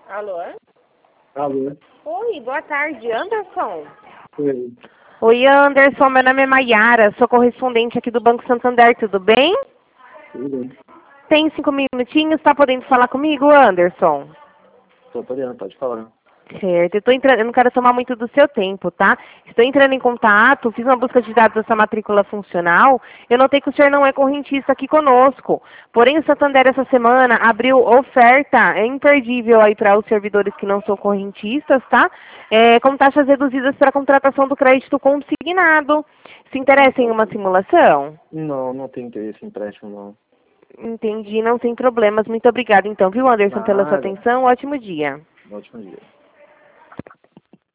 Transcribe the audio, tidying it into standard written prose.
Alô? Alô? Oi, boa tarde, Anderson. Oi. Oi, Anderson, meu nome é Maiara, sou correspondente aqui do Banco Santander, tudo bem? Tudo bem. Tem 5 minutinhos, tá podendo falar comigo, Anderson? Tô podendo, pode falar. Certo, eu não quero tomar muito do seu tempo, tá? Estou entrando em contato, fiz uma busca de dados da sua matrícula funcional, eu notei que o senhor não é correntista aqui conosco. Porém, o Santander essa semana abriu oferta imperdível aí para os servidores que não são correntistas, tá? Com taxas reduzidas para a contratação do crédito consignado. Se interessa em uma simulação? Não tenho interesse em empréstimo, não. Entendi, não tem problemas. Muito obrigada então, viu, Anderson, pela sua Nada. atenção. Ótimo dia. Ótimo dia.